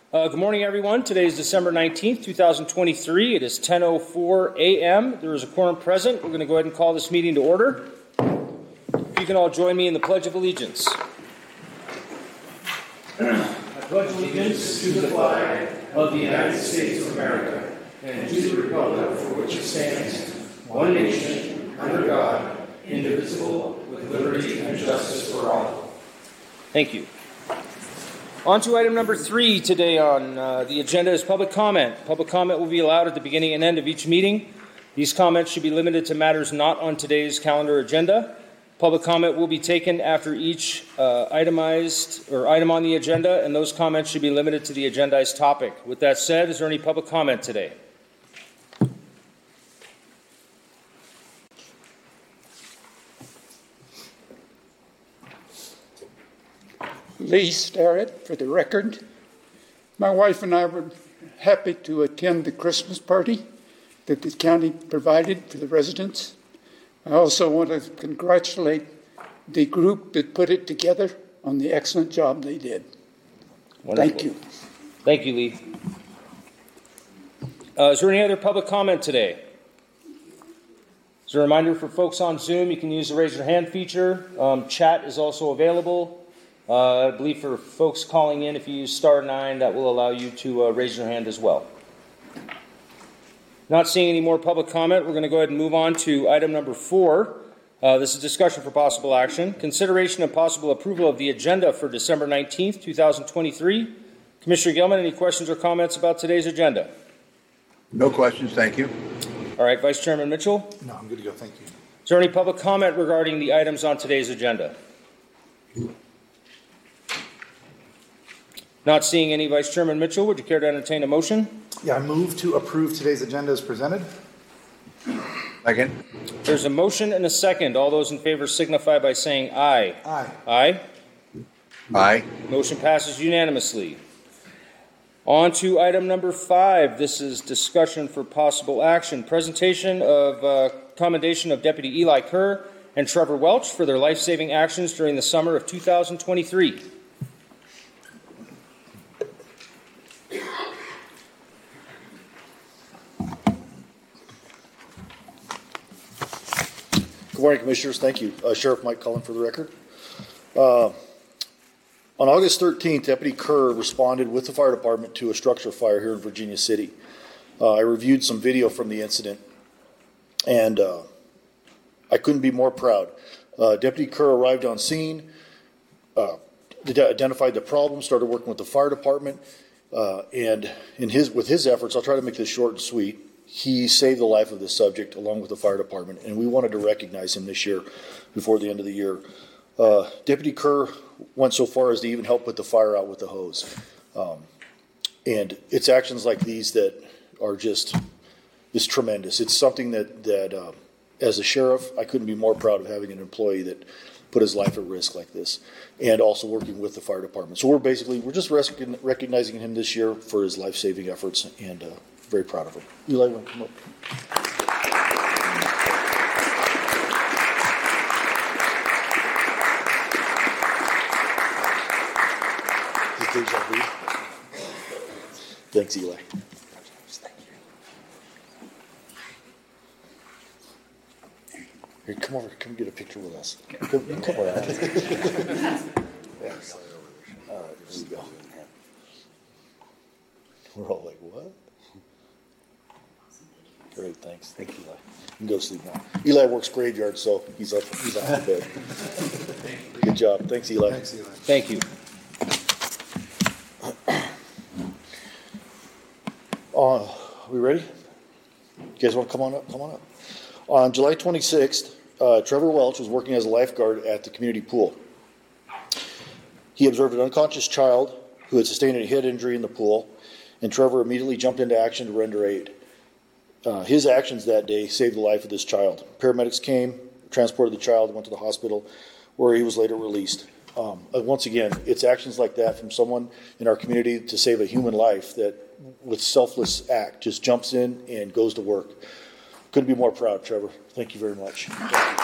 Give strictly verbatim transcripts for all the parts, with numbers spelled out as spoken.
Uh, good morning, everyone. Today is December nineteenth, twenty twenty-three. It is ten oh four a.m. There is a quorum present. We're going to go ahead and call this meeting to order. If you can all join me in the Pledge of Allegiance. I pledge allegiance to the flag of the United States of America and to the republic for which it stands, one nation, under God, indivisible, with liberty and justice for all. Thank you. On to item number three today on uh, the agenda is public comment. Public comment will be allowed at the beginning and end of each meeting. These comments should be limited to matters not on today's calendar agenda. Public comment will be taken after each uh, itemized or item on the agenda, and those comments should be limited to the agendized topic. With that said, is there any public comment today? Lee Starrett, for the record. My wife and I were happy to attend the Christmas party that the county provided for the residents. I also want to congratulate the group that put it together on the excellent job they did. Wonderful. Thank you. Thank you, Lee. Uh, is there any other public comment today? As a reminder for folks on Zoom, you can use the raise your hand feature. Um, chat is also available. Uh, I believe for folks calling in, if you use star nine, that will allow you to uh, raise your hand as well. Not seeing any more public comment, we're going to go ahead and move on to item number four. Uh, this is discussion for possible action. Consideration and possible approval of the agenda for December nineteenth, twenty twenty-three. Commissioner Gilman, any questions or comments about today's agenda? No questions, thank you. All right, Vice Chairman Mitchell? No, I'm good to go, thank you. Is there any public comment regarding the items on today's agenda? Not seeing any. Vice Chairman Mitchell, would you care to entertain a motion? Yeah, I move to approve today's agenda as presented. Second. There's a motion and a second. All those in favor signify by saying aye. Aye. Aye. Aye. Motion passes unanimously. On to item number five. This is discussion for possible action. Presentation of uh, commendation of Deputy Eli Kerr and Trevor Welch for their life-saving actions during the summer of two thousand twenty-three. Good morning, Commissioners. Thank you. Uh, Sheriff Mike Cullen for the record. Uh, on August thirteenth, Deputy Kerr responded with the fire department to a structure fire here in Virginia City. Uh, I reviewed some video from the incident, and uh, I couldn't be more proud. Uh, Deputy Kerr arrived on scene, uh, identified the problem, started working with the fire department, uh, and in his with his efforts, I'll try to make this short and sweet, he saved the life of the subject along with the fire department, and we wanted to recognize him this year before the end of the year. Uh, Deputy Kerr went so far as to even help put the fire out with the hose. Um, and it's actions like these that are just, just tremendous. It's something that, that uh, as a sheriff, I couldn't be more proud of having an employee that put his life at risk like this, and also working with the fire department. So we're basically, we're just rec- recognizing him this year for his life-saving efforts, and uh, very proud of him. Eli, want to come up? Thanks, Eli. Here, come over. Come get a picture with us. Come, come around. Thanks. All right, here we go. We're all like, what? Great, thanks. Thank you, Eli. You can go sleep now. Eli works graveyard, so he's up. He's off the bed. Good job. Thanks, Eli. Thanks, Eli. Thank you. Uh, are we ready? You guys want to come on up? Come on up. On July twenty-sixth, uh, Trevor Welch was working as a lifeguard at the community pool. He observed an unconscious child who had sustained a head injury in the pool, and Trevor immediately jumped into action to render aid. Uh, his actions that day saved the life of this child. Paramedics came, transported the child, went to the hospital, where he was later released. Um, once again, it's actions like that from someone in our community to save a human life that, with selfless act, just jumps in and goes to work. Couldn't be more proud, Trevor. Thank you very much. Thank you.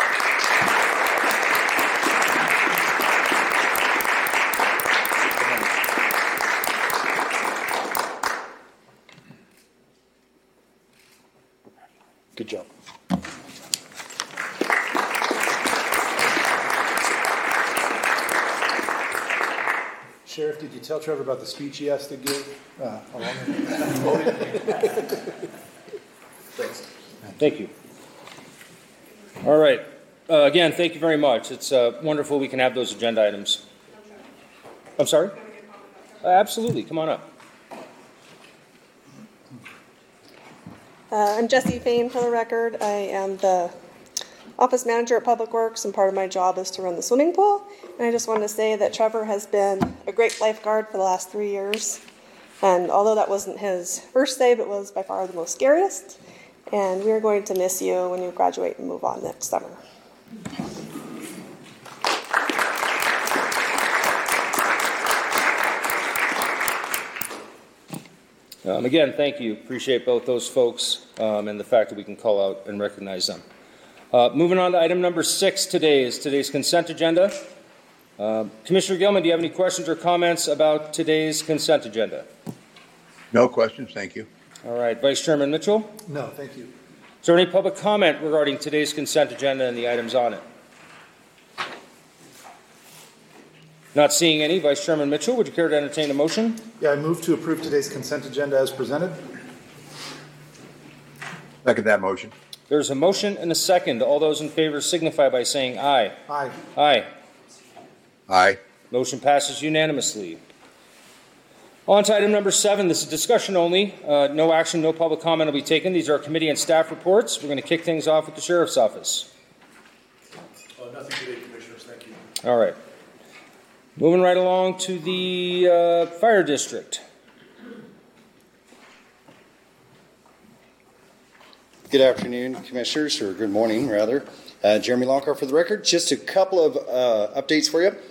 Good job. Sheriff, did you tell Trevor about the speech he has to give? Uh, along Thanks. Thank you. All right. Uh, again, thank you very much. It's uh, wonderful we can have those agenda items. I'm sorry? Uh, absolutely. Come on up. Uh, I'm Jessie Fain, for the record. I am the office manager at Public Works, and part of my job is to run the swimming pool. And I just wanted to say that Trevor has been a great lifeguard for the last three years. And although that wasn't his first save, it was by far the most scariest. And we are going to miss you when you graduate and move on next summer. Um, again, thank you. Appreciate both those folks um, and the fact that we can call out and recognize them. Uh, moving on to item number six today is today's consent agenda. Uh, Commissioner Gilman, do you have any questions or comments about today's consent agenda? No questions, thank you. All right. Vice Chairman Mitchell? No, thank you. Is there any public comment regarding today's consent agenda and the items on it? Not seeing any. Vice Chairman Mitchell, would you care to entertain a motion? Yeah, I move to approve today's consent agenda as presented. Second that motion. There's a motion and a second. All those in favor signify by saying aye. Aye. Aye. Aye. Motion passes unanimously. On to item number seven. This is discussion only. Uh, no action, no public comment will be taken. These are committee and staff reports. We're going to kick things off with the Sheriff's Office. Uh, nothing today, Commissioners. Thank you. All right. Moving right along to the uh, Fire District. Good afternoon, Commissioners, or good morning, rather. Uh, Jeremy Longcar for the record. Just a couple of uh, updates for you.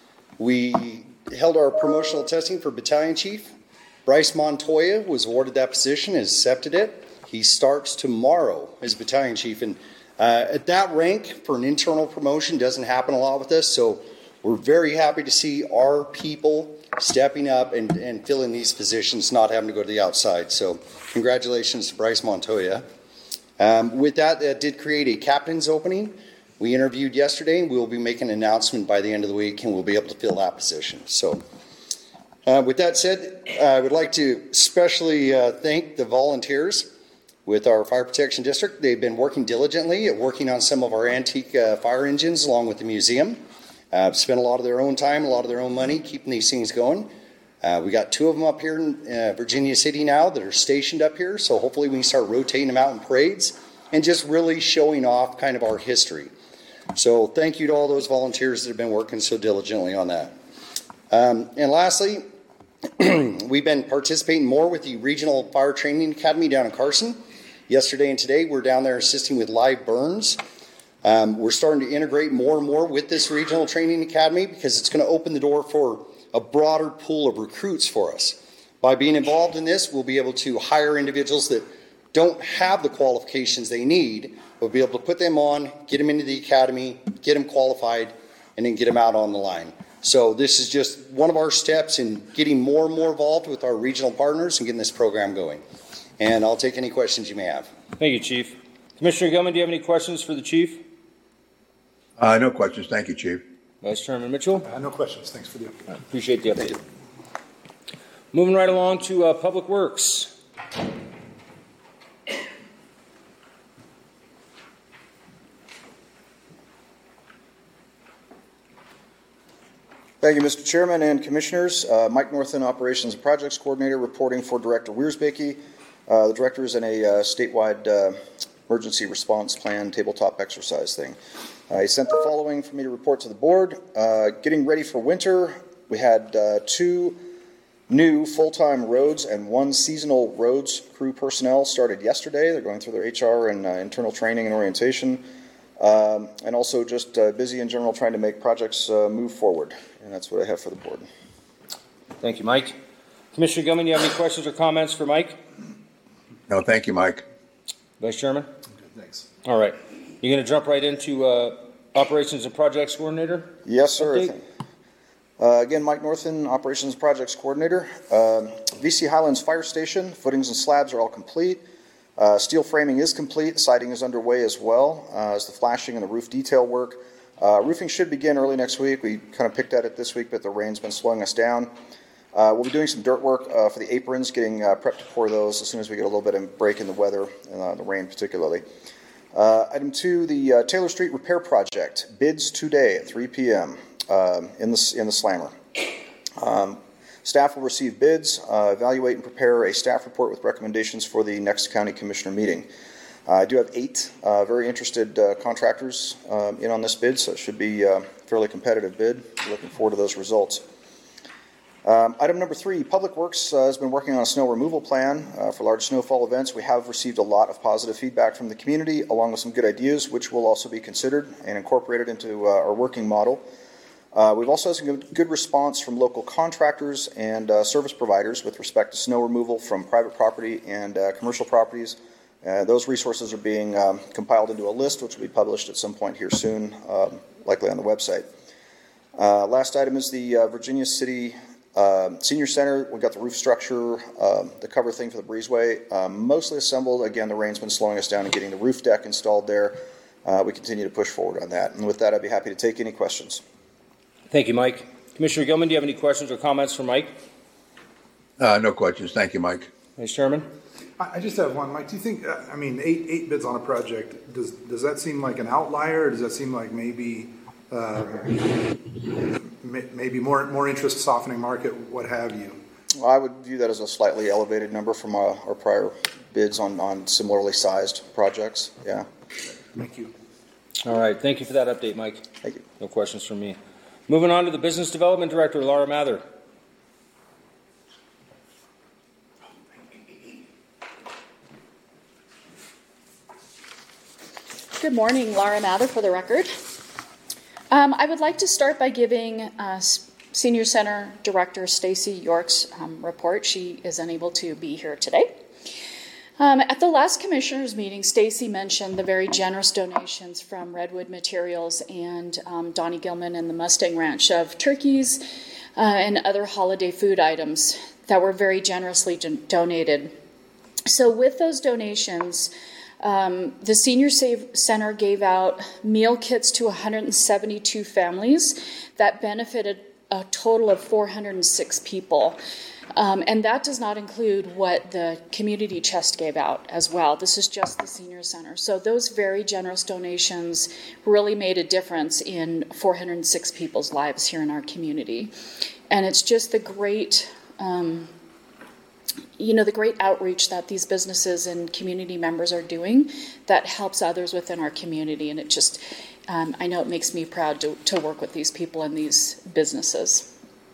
We held our promotional testing for Battalion Chief. Bryce Montoya was awarded that position and accepted it. He starts tomorrow as Battalion Chief. And uh, at that rank, for an internal promotion, doesn't happen a lot with us. So we're very happy to see our people stepping up and, and filling these positions, not having to go to the outside. So congratulations to Bryce Montoya. Um, with that, that did create a captain's opening. We interviewed yesterday, and we'll be making an announcement by the end of the week, and we'll be able to fill that position. So uh, with that said, I would like to especially uh, thank the volunteers with our Fire Protection District. They've been working diligently at working on some of our antique uh, fire engines along with the museum. Uh, spent a lot of their own time, a lot of their own money keeping these things going. Uh, we got two of them up here in uh, Virginia City now that are stationed up here, so hopefully we can start rotating them out in parades and just really showing off kind of our history. So thank you to all those volunteers that have been working so diligently on that. Um, and lastly, we've been participating more with the Regional Fire Training Academy down in Carson. Yesterday and today we're down there assisting with live burns. Um, we're starting to integrate more and more with this Regional Training Academy because it's going to open the door for a broader pool of recruits for us. By being involved in this, we'll be able to hire individuals that don't have the qualifications they need. We'll be able to put them on, get them into the academy, get them qualified, and then get them out on the line. So this is just one of our steps in getting more and more involved with our regional partners and getting this program going. And I'll take any questions you may have. Thank you, Chief. Commissioner Gilman, do you have any questions for the Chief? Uh, no questions, thank you, Chief. Vice Chairman Mitchell? Uh, no questions. Thanks for the update. Appreciate the update. Moving right along to uh, Public Works. Thank you, Mister Chairman and Commissioners. Uh, Mike Northen, Operations and Projects Coordinator, reporting for Director Wiersbeke. Uh, the Director is in a uh, statewide uh, emergency response plan tabletop exercise thing. Uh, he sent the following for me to report to the board. Uh, getting ready for winter, we had uh, two new full-time roads and one seasonal roads crew personnel started yesterday. They're going through their H R and uh, internal training and orientation. Um, and also just uh, busy in general trying to make projects uh, move forward. And that's what I have for the board. Thank you, Mike. Commissioner Gilman, do you have any questions or comments for Mike? No, thank you, Mike. Vice Chairman? Good, thanks. All right. You're going to jump right into uh, Operations and Projects Coordinator? Yes, sir. Update? Uh, again, Mike Northen, Operations and Projects Coordinator. Um, V C Highlands Fire Station, footings and slabs are all complete. Uh, steel framing is complete. Siding is underway as well uh, as the flashing and the roof detail work. Uh, roofing should begin early next week. We kind of picked at it this week, but the rain's been slowing us down. Uh, we'll be doing some dirt work uh, for the aprons, getting uh, prepped to pour those as soon as we get a little bit of break in the weather, uh, the rain particularly. Uh, item two, the uh, Taylor Street repair project. Bids today at three p.m. Um, in the in the slammer. Um, staff will receive bids, uh, evaluate and prepare a staff report with recommendations for the next county commissioner meeting. Uh, I do have eight uh, very interested uh, contractors um, in on this bid, so it should be a fairly competitive bid. Looking forward to those results. Um, item number three, Public Works uh, has been working on a snow removal plan uh, for large snowfall events. We have received a lot of positive feedback from the community, along with some good ideas, which will also be considered and incorporated into uh, our working model. Uh, we've also had some good, good response from local contractors and uh, service providers with respect to snow removal from private property and uh, commercial properties. Uh, those resources are being um, compiled into a list, which will be published at some point here soon, um, likely on the website. Uh, last item is the uh, Virginia City uh, Senior Center. We've got the roof structure, uh, the cover thing for the breezeway, um, mostly assembled. Again, the rain's been slowing us down in getting the roof deck installed there. Uh, we continue to push forward on that. And with that, I'd be happy to take any questions. Thank you, Mike. Commissioner Gilman, do you have any questions or comments for Mike? Uh, no questions. Thank you, Mike. Vice Chairman? I I just have one, Mike. Do you think, uh, I mean, eight eight bids on a project, does does that seem like an outlier, or does that seem like maybe uh, may, maybe more more interest, softening market, what have you? Well, I would view that as a slightly elevated number from uh, our prior bids on, on similarly sized projects. Yeah. Thank you. All right. Thank you for that update, Mike. Thank you. No questions from me. Moving on to the Business Development Director, Laura Mather. Good morning, Laura Mather for the record. Um, I would like to start by giving uh, Senior Center Director Stacy York's um, report. She is unable to be here today. Um, at the last commissioners meeting, Stacy mentioned the very generous donations from Redwood Materials and um, Donnie Gilman and the Mustang Ranch of turkeys uh, and other holiday food items that were very generously don- donated. So with those donations, um, the Senior Save Center gave out meal kits to one hundred seventy-two families that benefited a total of four hundred six people. Um, and that does not include what the community chest gave out as well. This is just the senior center. So those very generous donations really made a difference in four hundred six people's lives here in our community. And it's just the great, um, you know, the great outreach that these businesses and community members are doing that helps others within our community. And it just, um, I know it makes me proud to, to work with these people and these businesses.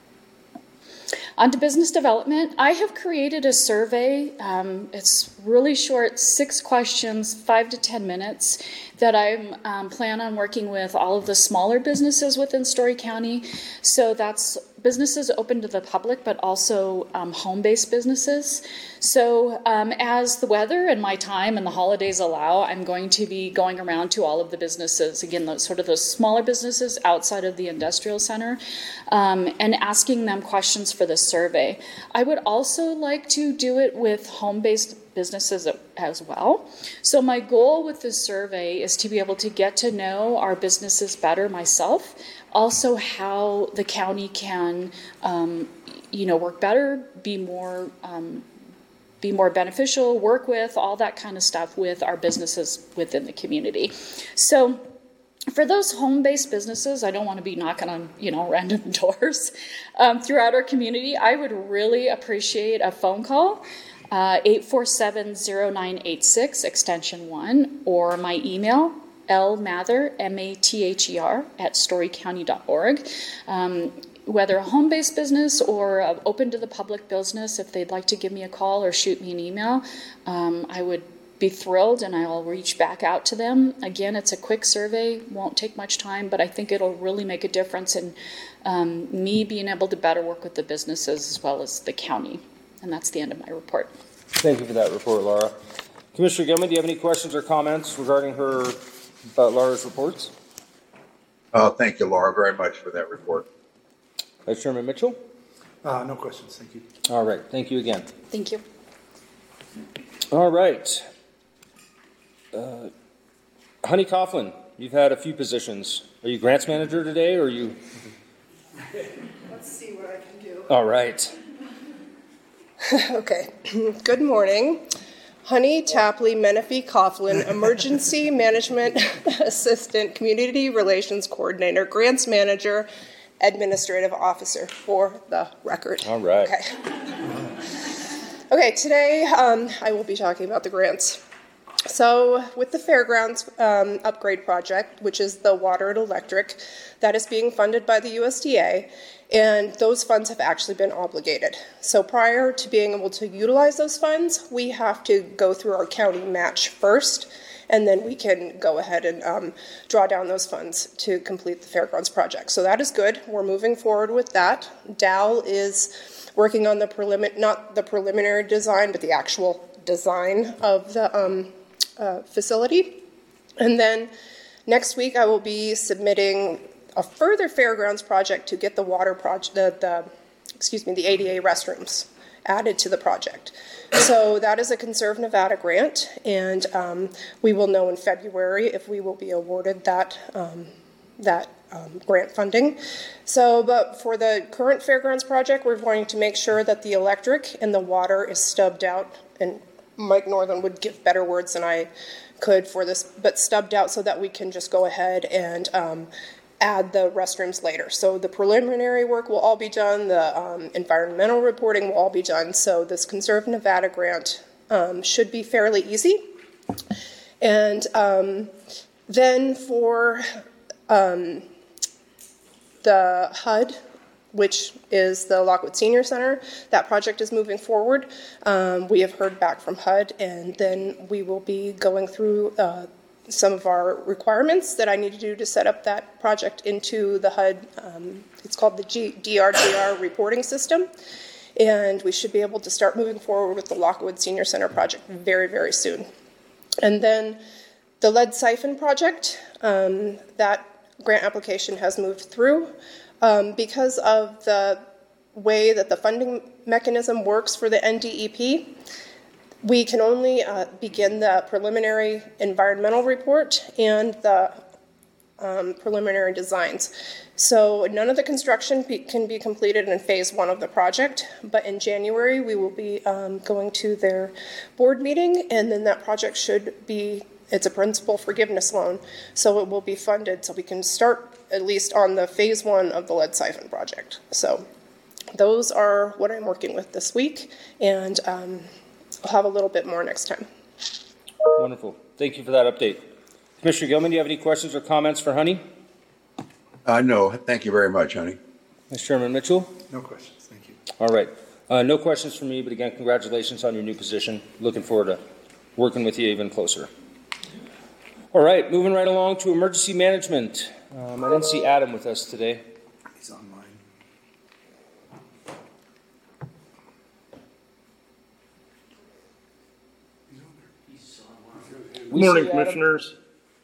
On to business development, I have created a survey. Um, it's really short, six questions, five to ten minutes, that I um, plan on working with all of the smaller businesses within Story County. So that's businesses open to the public, but also um, home-based businesses. So um, as the weather and my time and the holidays allow, I'm going to be going around to all of the businesses, again, those sort of those smaller businesses outside of the industrial center, um, and asking them questions for the survey. I would also like to do it with home-based businesses as well. So my goal with this survey is to be able to get to know our businesses better myself, also how the county can, um, you know, work better, be more, um, be more beneficial, work with, all that kind of stuff with our businesses within the community. So for those home-based businesses, I don't want to be knocking on, you know, random doors um, throughout our community. I would really appreciate a phone call, uh, eight four seven, zero nine eight six, extension one, or my email, lmather, M A T H E R, at story county dot org. Um, whether a home-based business or a open to the public business, if they'd like to give me a call or shoot me an email, um, I would be thrilled, and I'll reach back out to them. Again, it's a quick survey, won't take much time, but I think it'll really make a difference in um, me being able to better work with the businesses as well as the county. And that's the end of my report. Thank you for that report, Laura. Commissioner Gilman, do you have any questions or comments regarding her, about Laura's reports? Oh, thank you, Laura, very much for that report. Vice Chairman Mitchell? Uh, no questions. Thank you. All right. Thank you again. Thank you. All right. Uh, Honey Coughlin, you've had a few positions. Are you grants manager today, or are you? Let's see what I can do. All right. Okay. Good morning. Honey Tapley Menifee Coughlin, Emergency Management Assistant, Community Relations Coordinator, Grants Manager, Administrative Officer, for the record. All right. Okay. Okay, today um, I will be talking about the grants. So with the Fairgrounds um, upgrade project, which is the water and electric, that is being funded by the U S D A, and those funds have actually been obligated. So prior to being able to utilize those funds, we have to go through our county match first, and then we can go ahead and um, draw down those funds to complete the Fairgrounds project. So that is good. We're moving forward with that. D A L is working on the prelimin, not the preliminary design, but the actual design of the um, uh, facility. And then next week I will be submitting a further Fairgrounds project to get the water project, the, the excuse me, the A D A restrooms added to the project. So that is a Conserve Nevada grant, and um, we will know in February if we will be awarded that um, that um, grant funding. So, but for the current Fairgrounds project, we're going to make sure that the electric and the water is stubbed out, and Mike Northern would give better words than I could for this, but stubbed out so that we can just go ahead and um, add the restrooms later. So the preliminary work will all be done, the um, environmental reporting will all be done, so this Conserve Nevada grant um, should be fairly easy. And um, then for um, the H U D, which is the Lockwood Senior Center, that project is moving forward. Um, we have heard back from H U D, and then we will be going through uh, some of our requirements that I need to do to set up that project into the H U D. Um, it's called the G- D R G R reporting system. And we should be able to start moving forward with the Lockwood Senior Center project very, very soon. And then the lead siphon project, um, that grant application has moved through. Um, because of the way that the funding mechanism works for the N D E P, we can only uh, begin the preliminary environmental report and the um, preliminary designs. So none of the construction be, can be completed in phase one of the project, but in January we will be um, going to their board meeting, and then that project should be, it's a principal forgiveness loan, so it will be funded so we can start at least on the phase one of the lead siphon project. So those are what I'm working with this week, and um, I'll have a little bit more next time. Wonderful. Thank you for that update. Commissioner Gilman, do you have any questions or comments for Honey? Uh, no, thank you very much, Honey. Mister Chairman Mitchell? No questions, thank you. All right. Uh, no questions for me, but again, congratulations on your new position. Looking forward to working with you even closer. All right, moving right along to emergency management. Um, I didn't see Adam with us today. He's online. We Good morning, see Adam. Commissioners.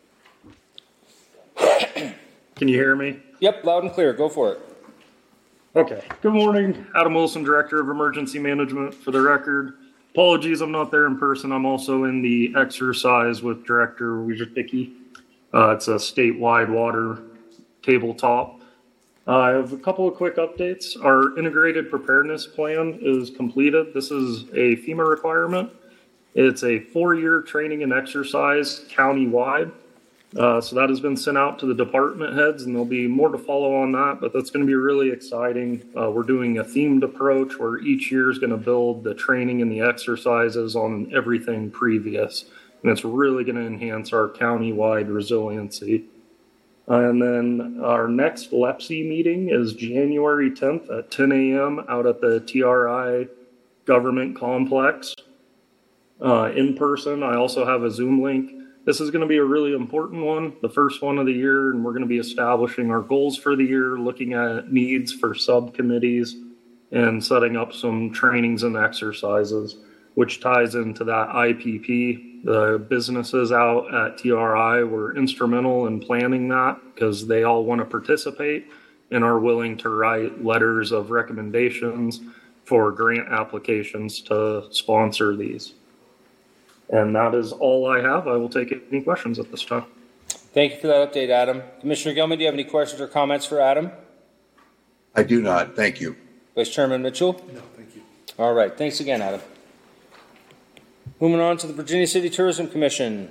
Can you hear me? Yep, loud and clear. Go for it. Okay. Good morning. Adam Wilson, Director of Emergency Management. For the record, apologies I'm not there in person. I'm also in the exercise with Director Wojcicki. Uh, it's a statewide water tabletop. Uh, I have a couple of quick updates. Our integrated preparedness plan is completed. This is a FEMA requirement. It's a four-year training and exercise county-wide. Uh, so that has been sent out to the department heads, and there'll be more to follow on that, but that's going to be really exciting. Uh, we're doing a themed approach where each year is going to build the training and the exercises on everything previous, and it's really going to enhance our county-wide resiliency. And then our next L E P S I meeting is January tenth at ten a.m. out at the T R I Government Complex. Uh, in person, I also have a Zoom link. This is going to be a really important one, the first one of the year, and we're going to be establishing our goals for the year, looking at needs for subcommittees, and setting up some trainings and exercises, which ties into that I P P. The businesses out at T R I were instrumental in planning that because they all want to participate and are willing to write letters of recommendations for grant applications to sponsor these. And that is all I have. I will take any questions at this time. Thank you for that update, Adam. Commissioner Gilman, do you have any questions or comments for Adam? I do not. Thank you. Vice Chairman Mitchell? No, thank you. All right. Thanks again, Adam. Moving on to the Virginia City Tourism Commission.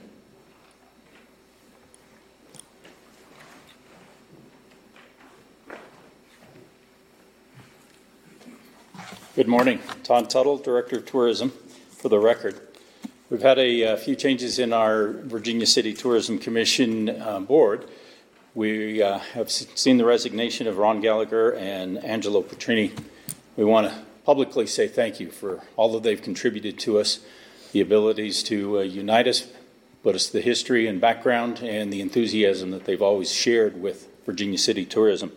Good morning. Todd Tuttle, Director of Tourism. For the record, we've had a, a few changes in our Virginia City Tourism Commission uh, board. We uh, have seen the resignation of Ron Gallagher and Angelo Petrini. We want to publicly say thank you for all that they've contributed to us, the abilities to uh, unite us, put us the history and background, and the enthusiasm that they've always shared with Virginia City tourism.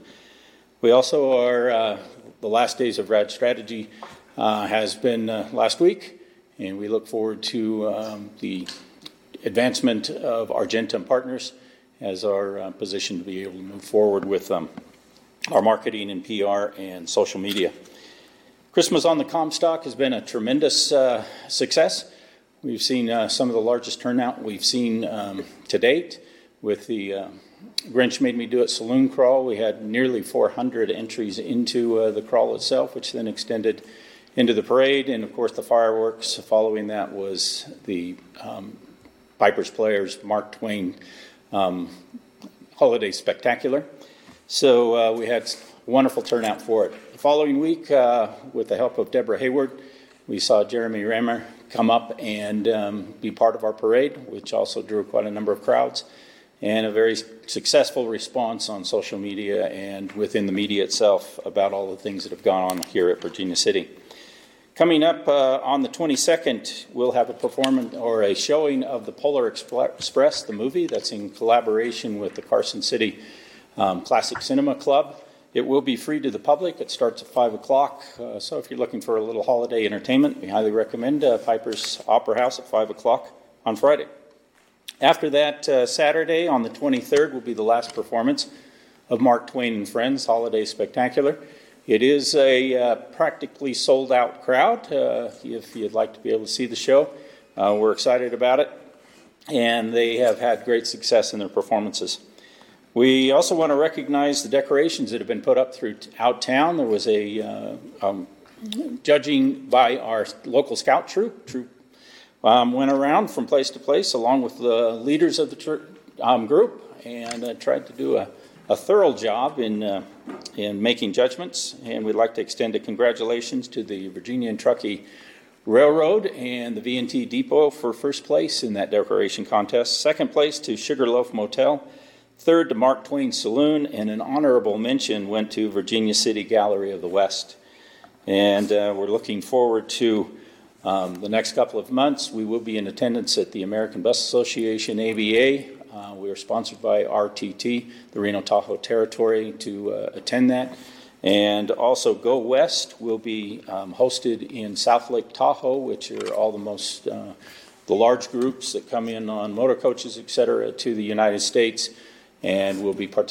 We also are, uh, the last days of R A D strategy uh, has been uh, last week, and we look forward to um, the advancement of Argentum Partners as our uh, position to be able to move forward with um, our marketing and P R and social media. Christmas on the Comstock has been a tremendous uh, success. We've seen uh, some of the largest turnout we've seen um, to date. With the uh, Grinch Made Me Do It Saloon Crawl, we had nearly four hundred entries into uh, the crawl itself, which then extended into the parade, and of course the fireworks. Following that was the um, Piper's Players Mark Twain um, Holiday Spectacular. So uh, we had wonderful turnout for it. The following week, uh, with the help of Deborah Hayward, we saw Jeremy Rammer come up and um, be part of our parade, which also drew quite a number of crowds, and a very successful response on social media and within the media itself about all the things that have gone on here at Virginia City. Coming up uh, on the twenty-second, we'll have a performance or a showing of the Polar Express, the movie that's in collaboration with the Carson City um, Classic Cinema Club. It will be free to the public. It starts at five o'clock. Uh, so if you're looking for a little holiday entertainment, we highly recommend uh, Piper's Opera House at five o'clock on Friday. After that, uh, Saturday on the twenty-third will be the last performance of Mark Twain and Friends Holiday Spectacular. It is a uh, practically sold out crowd. Uh, if you'd like to be able to see the show, uh, we're excited about it. And they have had great success in their performances. We also want to recognize the decorations that have been put up throughout town. There was a uh, um, judging by our local scout troop. Troop um, went around from place to place along with the leaders of the tr- um, group and uh, tried to do a, a thorough job in uh, in making judgments. And we'd like to extend a congratulations to the Virginia and Truckee Railroad and the V and T Depot for first place in that decoration contest. Second place to Sugarloaf Motel. Third to Mark Twain Saloon, and an honorable mention went to Virginia City Gallery of the West. And uh, we're looking forward to um, the next couple of months. We will be in attendance at the American Bus Association A B A. Uh, we are sponsored by R T T, the Reno Tahoe Territory, to uh, attend that. And also Go West will be um, hosted in South Lake Tahoe, which are all the most, uh, the large groups that come in on motor coaches, et cetera, to the United States. And we'll be participating